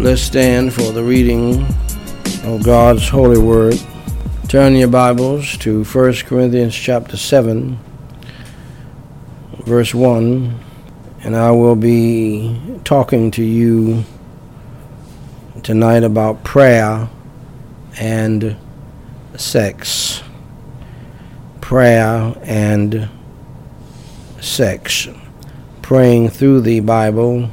Let's stand for the reading of God's holy word. Turn your Bibles to 1 Corinthians chapter 7, verse 1, and I will be talking to you tonight about prayer and sex. Prayer and sex. Praying through the Bible.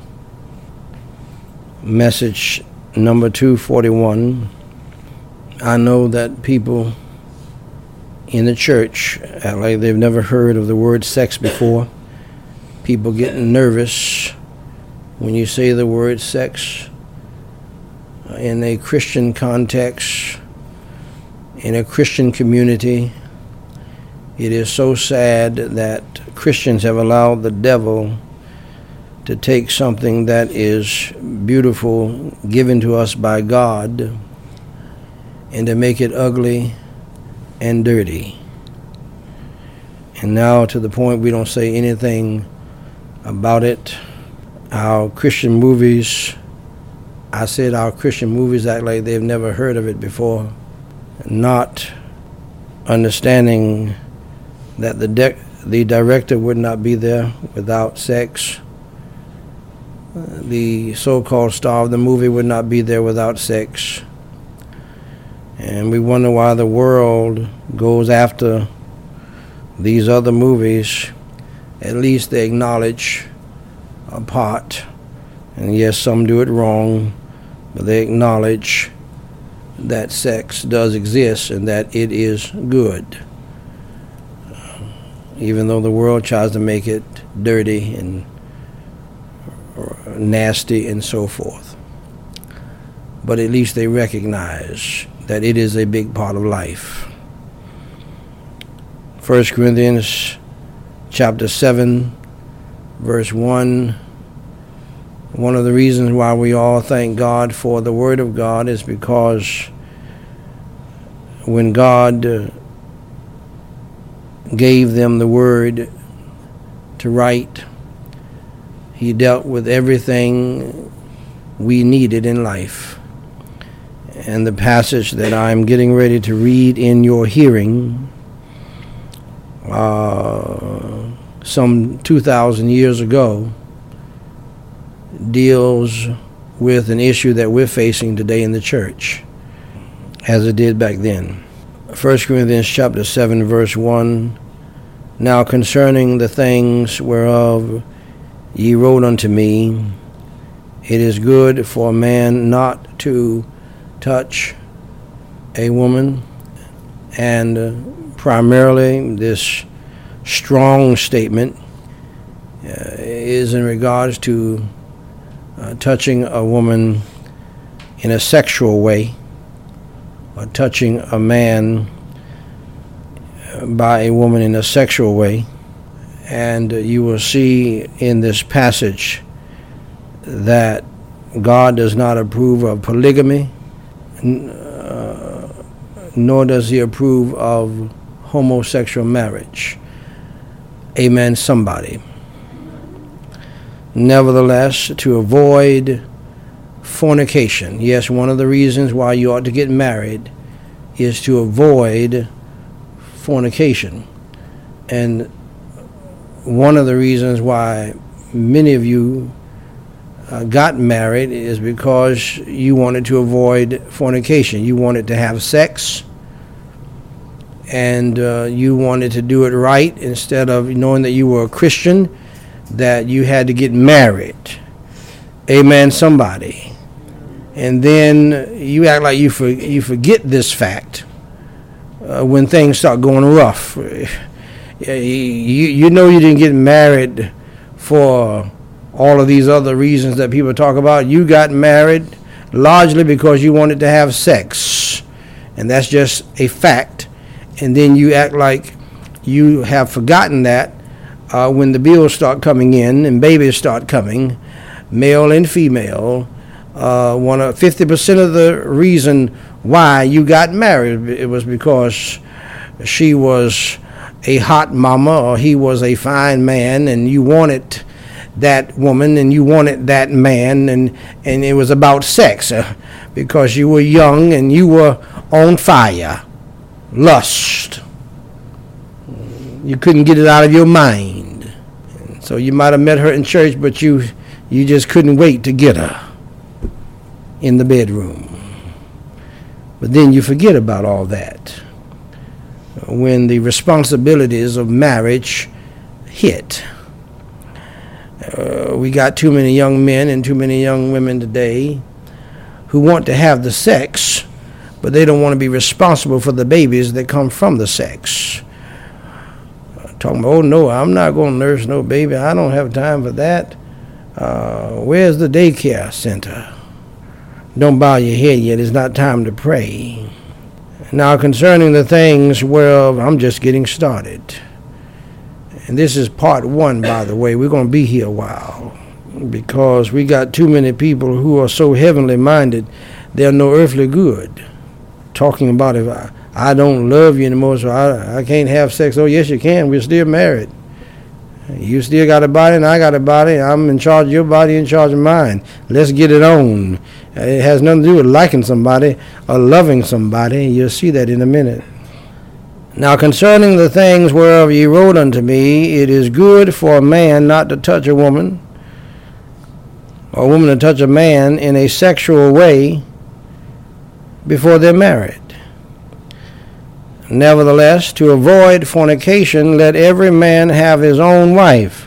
Message number 241. I know that people in the church act like they've never heard of the word sex before. People getting nervous when you say the word sex in a Christian context, in a Christian community. It is so sad that Christians have allowed the devil to take something that is beautiful, given to us by God, and to make it ugly and dirty. And now to the point we don't say anything about it. Our Christian movies act like they've never heard of it before, not understanding that the director would not be there without sex. The so-called star of the movie would not be there without sex. And we wonder why the world goes after these other movies. At least they acknowledge a part. And yes, some do it wrong, but they acknowledge that sex does exist and that it is good. Even though the world tries to make it dirty and nasty and so forth. But at least they recognize that it is a big part of life. 1 Corinthians chapter 7, verse 1. One of the reasons why we all thank God for the Word of God is because when God gave them the Word to write, He dealt with everything we needed in life. And the passage that I'm getting ready to read in your hearing, some 2,000 years ago, deals with an issue that we're facing today in the church, as it did back then. 1 Corinthians chapter 7, verse 1, Now concerning the things whereof ye wrote unto me, it is good for a man not to touch a woman. And primarily this strong statement is in regards to touching a woman in a sexual way, or touching a man by a woman in a sexual way. And you will see in this passage that God does not approve of polygamy, nor does he approve of homosexual marriage. Amen, somebody. Nevertheless, to avoid fornication. Yes, one of the reasons why you ought to get married is to avoid fornication. And one of the reasons why many of you got married is because you wanted to avoid fornication. You wanted to have sex, and you wanted to do it right instead of knowing that you were a Christian, that you had to get married. Amen, somebody. And then you act like you forget this fact when things start going rough. You know you didn't get married for all of these other reasons that people talk about. You got married largely because you wanted to have sex, and that's just a fact. And then you act like you have forgotten that when the bills start coming in and babies start coming, male and female. 50% of the reason why you got married, it was because she was a hot mama or he was a fine man, and you wanted that woman and you wanted that man, and it was about sex because you were young and you were on fire. Lust. You couldn't get it out of your mind. So you might have met her in church, but you just couldn't wait to get her in the bedroom. But then you forget about all that when the responsibilities of marriage hit. We got too many young men and too many young women today who want to have the sex, but they don't want to be responsible for the babies that come from the sex. Talking about, oh no, I'm not going to nurse no baby. I don't have time for that. Where's the daycare center? Don't bow your head yet. It's not time to pray. Now, concerning the things whereof I'm just getting started. And this is part 1, by the way. We're going to be here a while because we got too many people who are so heavenly minded, they're no earthly good. Talking about if I don't love you anymore, so I can't have sex. Oh, yes, you can. We're still married. You still got a body and I got a body. I'm in charge of your body, in charge of mine. Let's get it on. It has nothing to do with liking somebody or loving somebody. You'll see that in a minute. Now concerning the things whereof ye wrote unto me, it is good for a man not to touch a woman, or a woman to touch a man in a sexual way before they're married. Nevertheless, to avoid fornication, let every man have his own wife.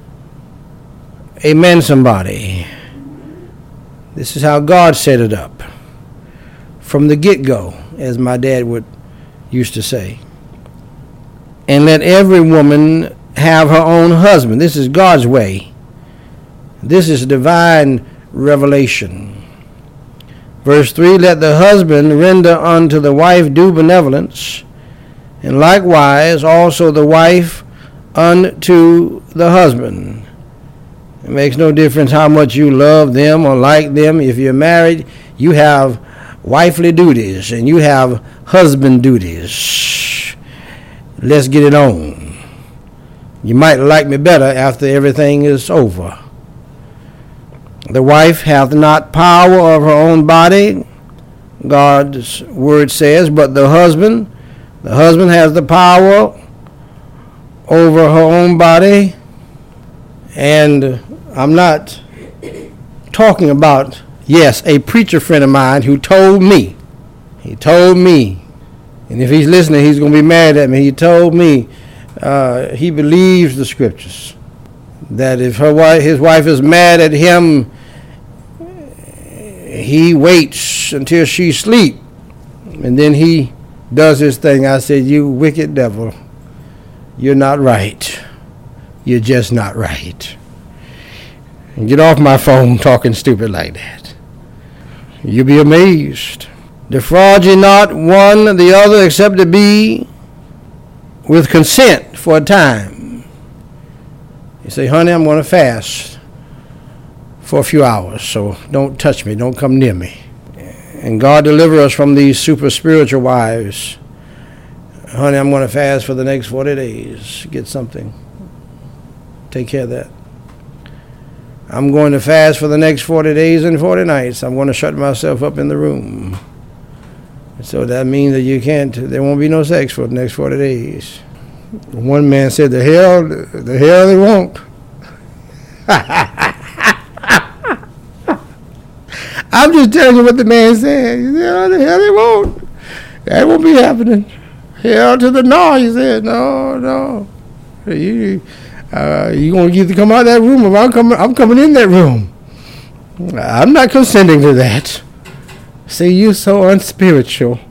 Amen, somebody. This is how God set it up from the get-go, as my dad used to say. And let every woman have her own husband. This is God's way. This is divine revelation. Verse 3, let the husband render unto the wife due benevolence, and likewise also the wife unto the husband. It makes no difference how much you love them or like them. If you're married, you have wifely duties and you have husband duties. Let's get it on. You might like me better after everything is over. The wife hath not power of her own body, God's word says, but the husband has the power over her own body. And I'm not talking about, yes, a preacher friend of mine who told me, and if he's listening, he's going to be mad at me. He told me he believes the scriptures, that if his wife is mad at him, he waits until she sleep, and then he does his thing. I said, you wicked devil, you're not right. You're just not right. And get off my phone talking stupid like that. You'll be amazed. Defraud ye not one the other, except to be with consent for a time. You say, honey, I'm going to fast for a few hours, so don't touch me, don't come near me. And God deliver us from these super spiritual wives. Honey, I'm going to fast for the next 40 days. Get something. Take care of that. I'm going to fast for the next 40 days and 40 nights. I'm going to shut myself up in the room. So that means that there won't be no sex for the next 40 days. One man said, the hell they won't. I'm just telling you what the man said. He said, oh, the hell they won't. That won't be happening. Hell to the no, he said. No. You going to either come out of that room or I'm coming in that room. I'm not consenting to that. See, you're so unspiritual.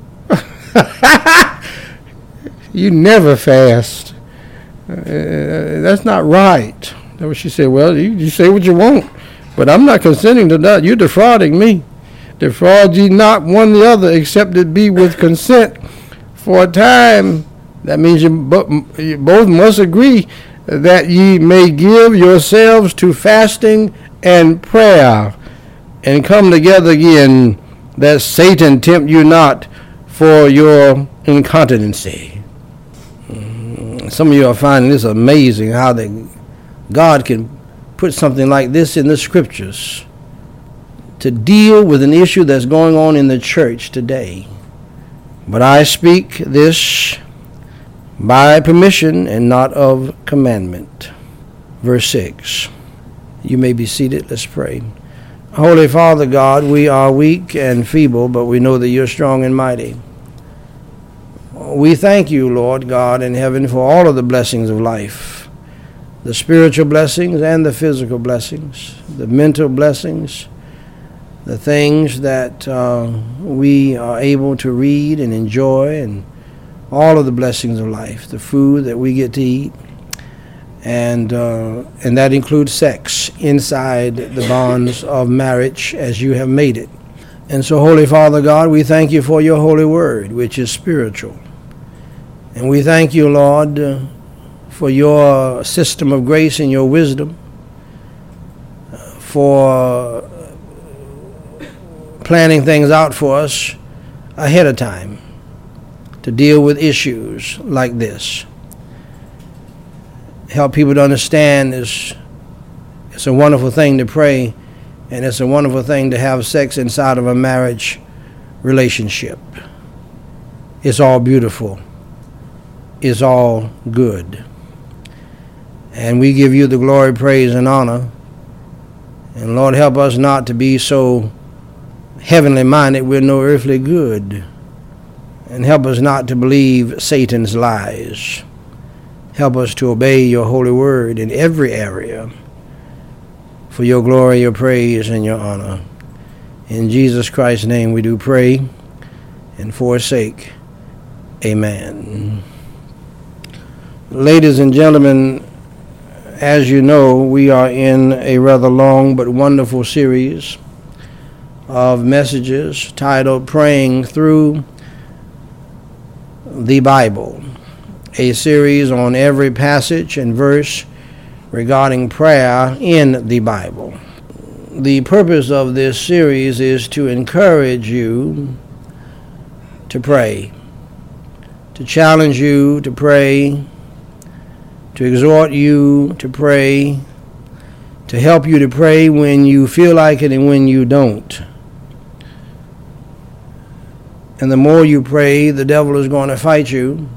You never fast. That's not right. That's what she said. Well, you say what you want, but I'm not consenting to that. You're defrauding me. Defraud ye not one the other, except it be with consent for a time. That means you both must agree that ye may give yourselves to fasting and prayer, and come together again, that Satan tempt you not for your incontinency. Some of you are finding this amazing, how God can put something like this in the scriptures to deal with an issue that's going on in the church today. But I speak this by permission and not of commandment. Verse 6. You may be seated. Let's pray. Holy Father God, we are weak and feeble, but we know that you're strong and mighty. We thank you, Lord God in heaven, for all of the blessings of life, the spiritual blessings and the physical blessings, the mental blessings, the things that we are able to read and enjoy, and all of the blessings of life, the food that we get to eat, and that includes sex inside the bonds of marriage as you have made it. And so, Holy Father God, we thank you for your holy word, which is spiritual. And we thank you, Lord, for your system of grace and your wisdom, for planning things out for us ahead of time to deal with issues like this. Help people to understand it's a wonderful thing to pray, and it's a wonderful thing to have sex inside of a marriage relationship. It's all beautiful. It's all good. And we give you the glory, praise, and honor. And Lord, help us not to be so heavenly minded we're no earthly good. And help us not to believe Satan's lies. Help us to obey your holy word in every area for your glory, your praise, and your honor. In Jesus Christ's name we do pray, and for his sake, amen. Ladies and gentlemen, as you know, we are in a rather long but wonderful series of messages titled Praying Through the Bible, a series on every passage and verse regarding prayer in the Bible. The purpose of this series is to encourage you to pray, to challenge you to pray, to exhort you to pray, to help you to pray when you feel like it and when you don't. And the more you pray, the devil is going to fight you,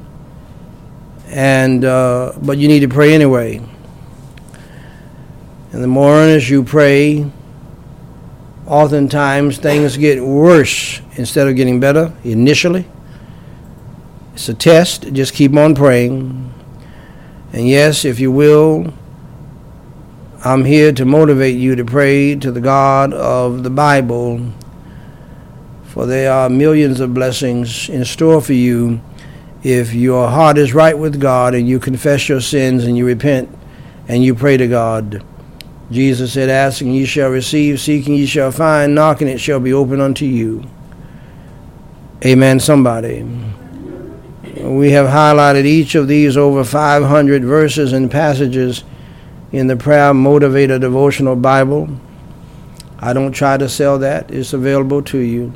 but you need to pray anyway. And the more earnest you pray, oftentimes things get worse instead of getting better initially. It's a test. Just keep on praying. And yes, if you will, I'm here to motivate you to pray to the God of the Bible, for there are millions of blessings in store for you if your heart is right with God and you confess your sins and you repent and you pray to God. Jesus said, asking ye shall receive, seeking ye shall find, knocking it shall be opened unto you. Amen, somebody. We have highlighted each of these over 500 verses and passages in the Prayer Motivator Devotional Bible. I don't try to sell that. It's available to you.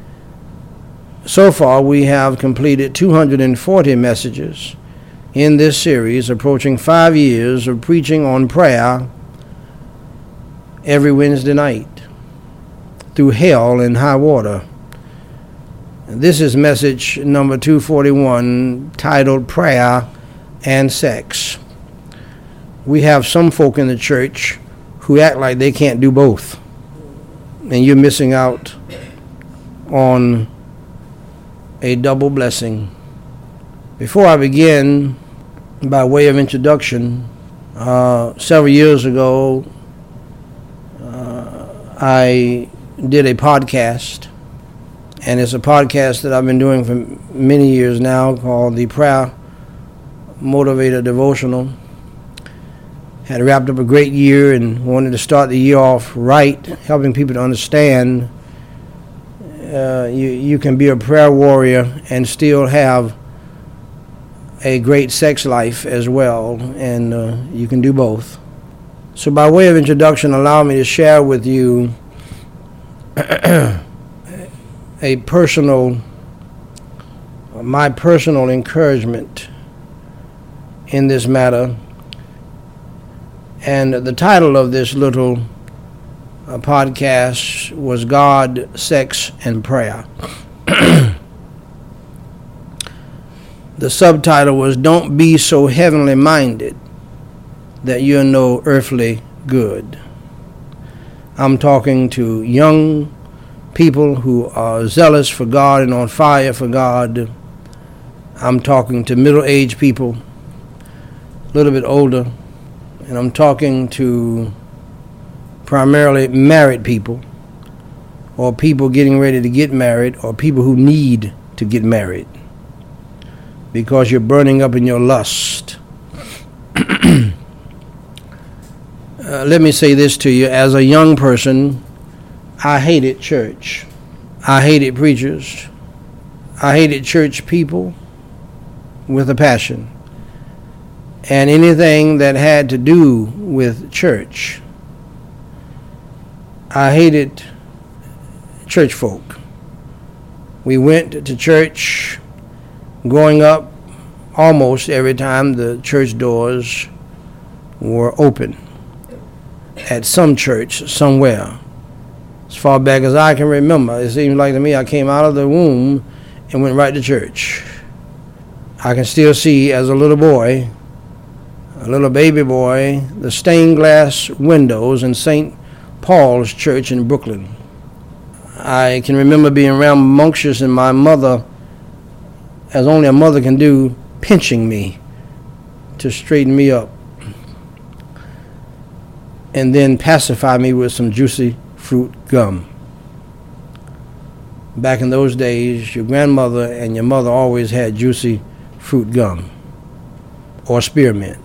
So far, we have completed 240 messages in this series, approaching 5 years of preaching on prayer every Wednesday night, through hell and high water. This is message number 241, titled Prayer and Sex. We have some folk in the church who act like they can't do both, and you're missing out on a double blessing. Before I begin, by way of introduction, several years ago, I did a podcast, and it's a podcast that I've been doing for many years now called the Prayer Motivator Devotional. Had wrapped up a great year and wanted to start the year off right, helping people to understand you can be a prayer warrior and still have a great sex life as well, and you can do both. So by way of introduction, allow me to share with you my personal encouragement in this matter. And the title of this little podcast was God, Sex, and Prayer. The subtitle was Don't Be So Heavenly Minded That You're No Earthly Good. I'm talking to young people who are zealous for God and on fire for God. I'm talking to middle-aged people, a little bit older, and I'm talking to primarily married people, or people getting ready to get married, or people who need to get married because you're burning up in your lust. Let me say this to you. As a young person, I hated church. I hated preachers. I hated church people with a passion. And anything that had to do with church. I hated church folk. We went to church growing up almost every time the church doors were open at some church somewhere. As far back as I can remember, it seems like to me I came out of the womb and went right to church. I can still see as a little boy, a little baby boy, the stained glass windows in St. Paul's Church in Brooklyn. I can remember being rambunctious and my mother, as only a mother can do, pinching me to straighten me up and then pacify me with some juicy fruit gum. Back in those days, your grandmother and your mother always had juicy fruit gum or spearmint.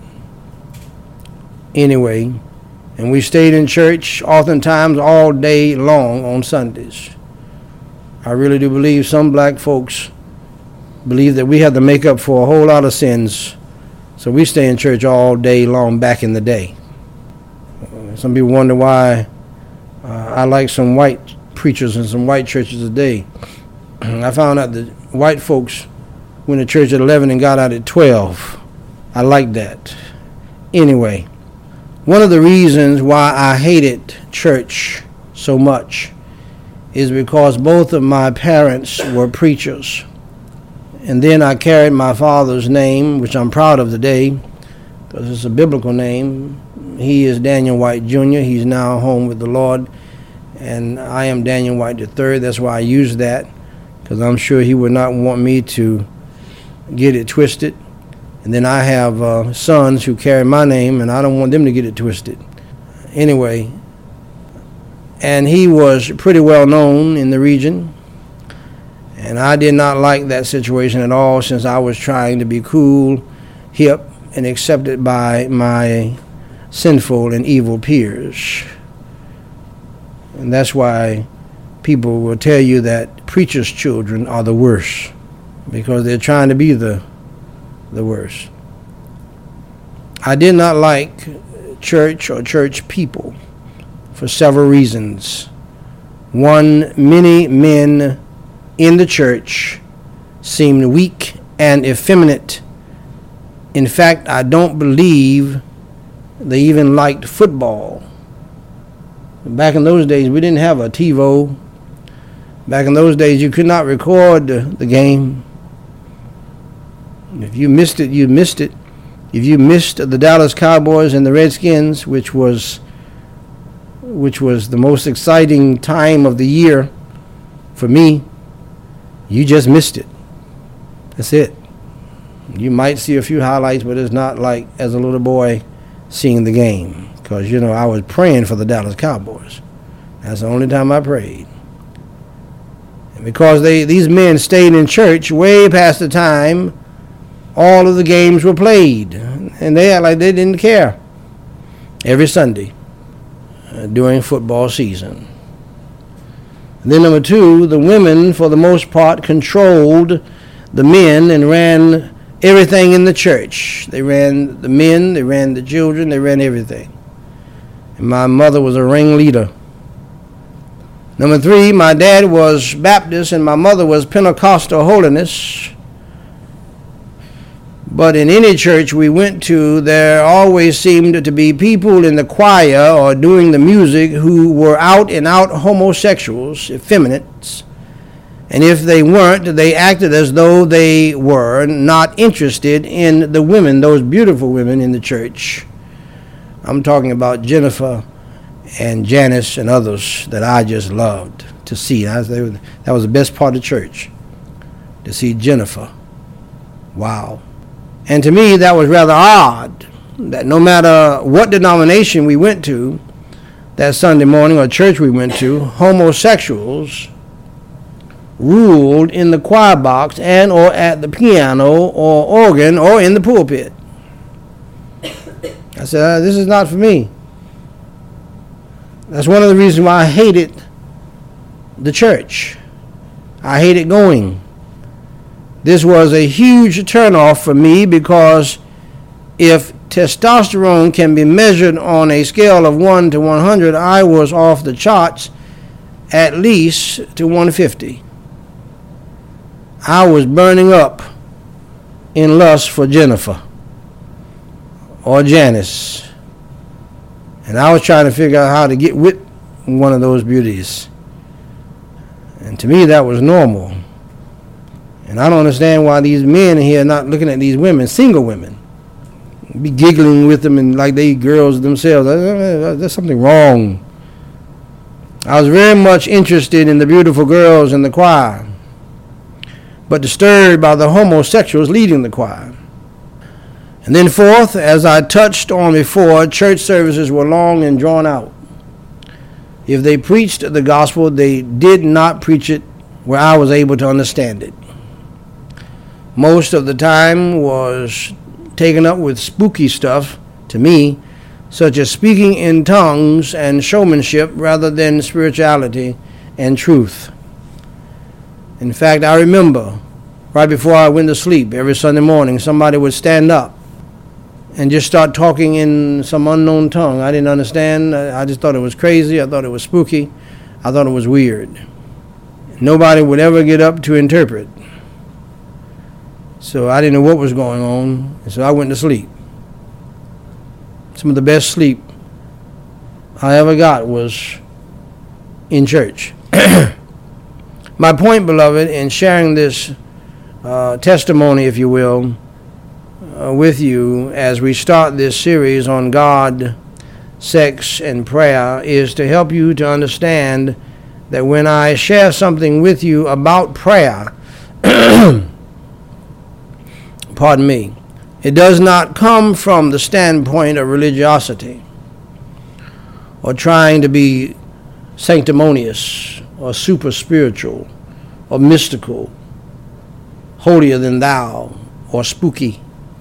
Anyway, and we stayed in church oftentimes all day long on Sundays. I really do believe some black folks believe that we have to make up for a whole lot of sins, so we stay in church all day long back in the day. Some people wonder why I like some white preachers and some white churches today. I found out that white folks went to church at 11 and got out at 12. I like that. Anyway, one of the reasons why I hated church so much is because both of my parents were preachers. And then I carried my father's name, which I'm proud of today, because it's a biblical name. He is Daniel White Jr. He's now home with the Lord. And I am Daniel White III. That's why I use that, because I'm sure he would not want me to get it twisted. And then I have sons who carry my name, and I don't want them to get it twisted. Anyway, and he was pretty well known in the region. And I did not like that situation at all, since I was trying to be cool, hip, and accepted by my sinful and evil peers. And that's why people will tell you that preachers' children are the worst, because they're trying to be the worst. I did not like church or church people for several reasons. One, many men in the church seemed weak and effeminate. In fact, I don't believe they even liked football. Back in those days, we didn't have a TiVo. Back in those days, you could not record the game. If you missed it, you missed it. If you missed the Dallas Cowboys and the Redskins, which was the most exciting time of the year for me, you just missed it. That's it. You might see a few highlights, but it's not like as a little boy seeing the game, because I was praying for the Dallas Cowboys. That's the only time I prayed. And because these men stayed in church way past the time all of the games were played, and they act like they didn't care every Sunday during football season. And then number two, the women, for the most part, controlled the men and ran everything in the church. They ran the men, they ran the children, they ran everything. And my mother was a ringleader. Number three, my dad was Baptist and my mother was Pentecostal holiness. But in any church we went to, there always seemed to be people in the choir or doing the music who were out and out homosexuals, effeminates. And if they weren't, they acted as though they were not interested in the women, those beautiful women in the church. I'm talking about Jennifer and Janice and others that I just loved to see. That was the best part of church, to see Jennifer. Wow. And to me, that was rather odd, that no matter what denomination we went to that Sunday morning or church we went to, homosexuals ruled in the choir box and or at the piano or organ or in the pulpit. I said, this is not for me. That's one of the reasons why I hated the church. I hated going. This was a huge turnoff for me, because if testosterone can be measured on a scale of 1 to 100, I was off the charts at least to 150. I was burning up in lust for Jennifer or Janice. And I was trying to figure out how to get with one of those beauties. And to me, that was normal. And I don't understand why these men here are not looking at these women, single women, be giggling with them and like they girls themselves. There's something wrong. I was very much interested in the beautiful girls in the choir, but disturbed by the homosexuals leading the choir. And then fourth, as I touched on before, church services were long and drawn out. If they preached the gospel, they did not preach it where I was able to understand it. Most of the time was taken up with spooky stuff, to me, such as speaking in tongues and showmanship rather than spirituality and truth. In fact, I remember right before I went to sleep every Sunday morning, somebody would stand up and just start talking in some unknown tongue. I didn't understand. I just thought it was crazy. I thought it was spooky. I thought it was weird. Nobody would ever get up to interpret. So I didn't know what was going on, and so I went to sleep. Some of the best sleep I ever got was in church. My point, beloved, in sharing this testimony, if you will, with you as we start this series on God, sex, and prayer, is to help you to understand that when I share something with you about prayer, pardon me, it does not come from the standpoint of religiosity or trying to be sanctimonious or super spiritual or mystical, holier than thou, or spooky.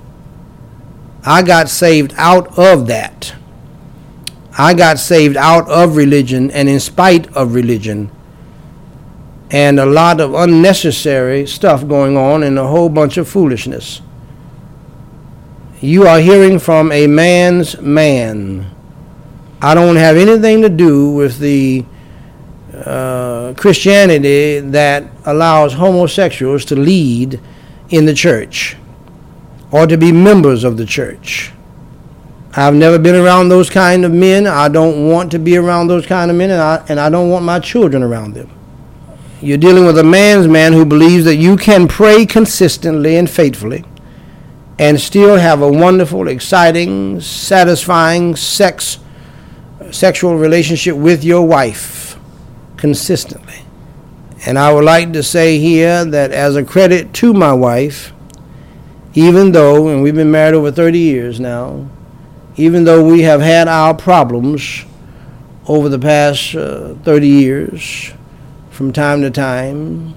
I got saved out of that. I got saved out of religion and in spite of religion, and a lot of unnecessary stuff going on and a whole bunch of foolishness. You are hearing from a man's man. I don't have anything to do with the Christianity that allows homosexuals to lead in the church or to be members of the church. I've never been around those kind of men. I don't want to be around those kind of men, and I don't want my children around them. You're dealing with a man's man who believes that you can pray consistently and faithfully and still have a wonderful, exciting, satisfying sexual relationship with your wife consistently. And I would like to say here that as a credit to my wife, even though, and we've been married over 30 years now, even though we have had our problems over the past 30 years, from time to time,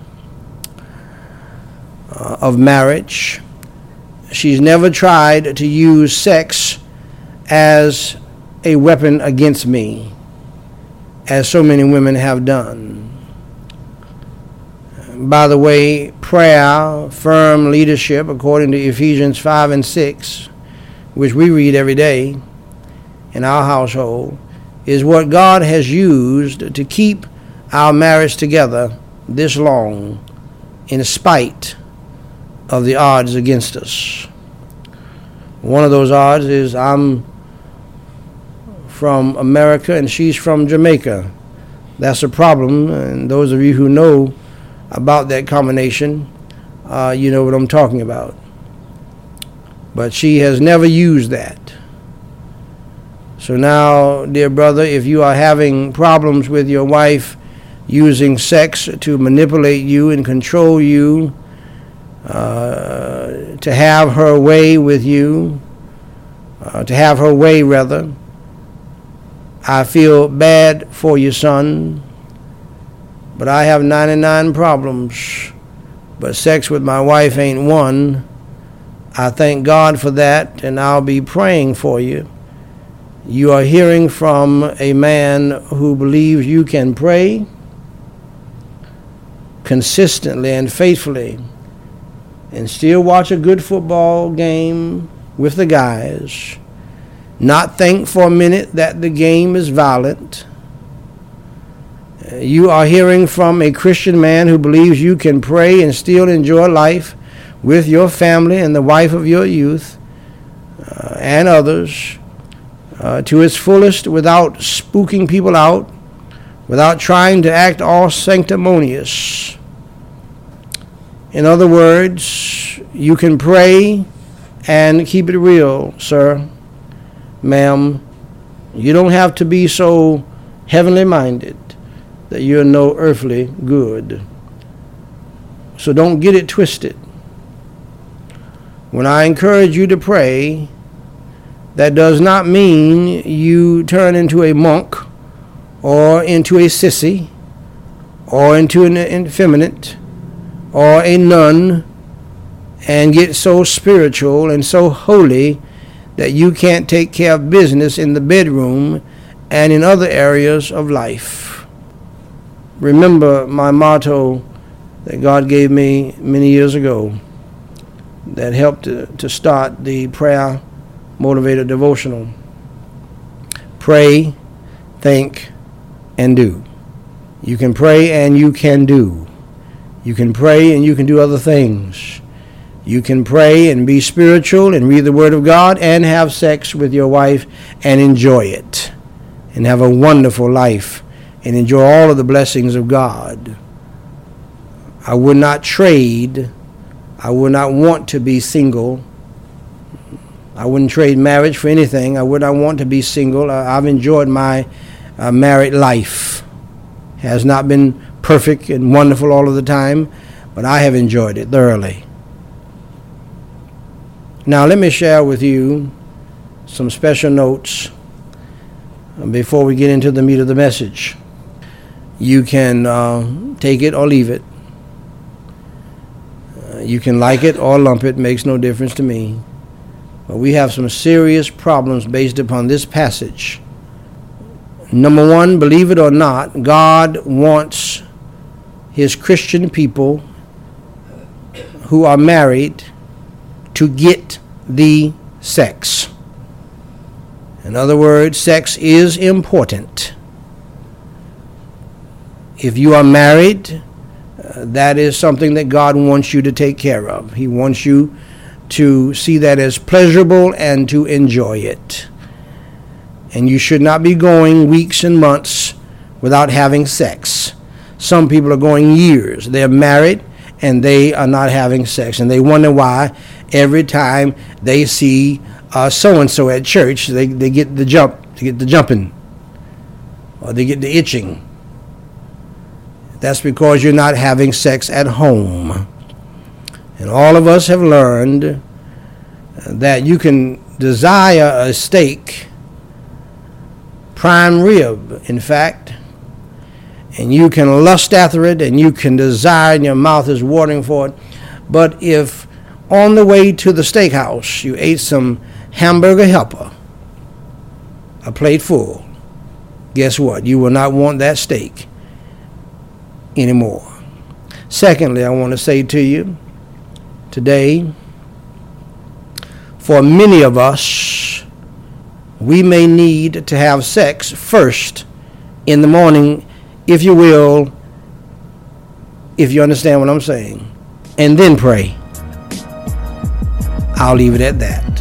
of marriage, she's never tried to use sex as a weapon against me, as so many women have done. By the way, prayer, firm leadership, according to Ephesians 5 and 6, which we read every day in our household, is what God has used to keep our marriage together this long in spite of the odds against us. One of those odds is I'm from America and she's from Jamaica. That's a problem, and those of you who know about that combination, you know what I'm talking about. But she has never used that. So now, dear brother, if you are having problems with your wife using sex to manipulate you and control you, to have her way with you, I feel bad for you, son, but I have 99 problems, but sex with my wife ain't one. I thank God for that, and I'll be praying for you. You are hearing from a man who believes you can pray consistently and faithfully and still watch a good football game with the guys, not think for a minute that the game is violent. You are hearing from a Christian man who believes you can pray and still enjoy life with your family and the wife of your youth and others to its fullest without spooking people out, without trying to act all sanctimonious. In other words, you can pray and keep it real, sir, ma'am. You don't have to be so heavenly minded that you're no earthly good. So don't get it twisted. When I encourage you to pray, that does not mean you turn into a monk or into a sissy or into an effeminate or a nun and get so spiritual and so holy that you can't take care of business in the bedroom and in other areas of life. Remember my motto that God gave me many years ago that helped to start the prayer motivated devotional. Pray, think, and do. You can pray and you can do. You can pray and you can do other things. You can pray and be spiritual and read the Word of God and have sex with your wife and enjoy it and have a wonderful life and enjoy all of the blessings of God. I would not trade. I would not want to be single. I wouldn't trade marriage for anything. I would not want to be single. I've enjoyed my married life. It has not been perfect and wonderful all of the time, but I have enjoyed it thoroughly. Now let me share with you some special notes before we get into the meat of the message. You can take it or leave it. You can like it or lump it, makes no difference to me. But we have some serious problems based upon this passage. Number one, believe it or not, God wants his Christian people who are married to get the sex. In other words, sex is important. If you are married, that is something that God wants you to take care of. He wants you to see that as pleasurable and to enjoy it. And you should not be going weeks and months without having sex. Some people are going years. They're married and they are not having sex. And they wonder why every time they see so-and-so at church, they get the jumping, or they get the itching. That's because you're not having sex at home. And all of us have learned that you can desire a steak, prime rib, in fact, and you can lust after it, and you can desire, and your mouth is watering for it. But if on the way to the steakhouse you ate some hamburger helper, a plate full, guess what? You will not want that steak anymore. Secondly, I want to say to you today, for many of us, we may need to have sex first in the morning, if you will, if you understand what I'm saying, and then pray. I'll leave it at that.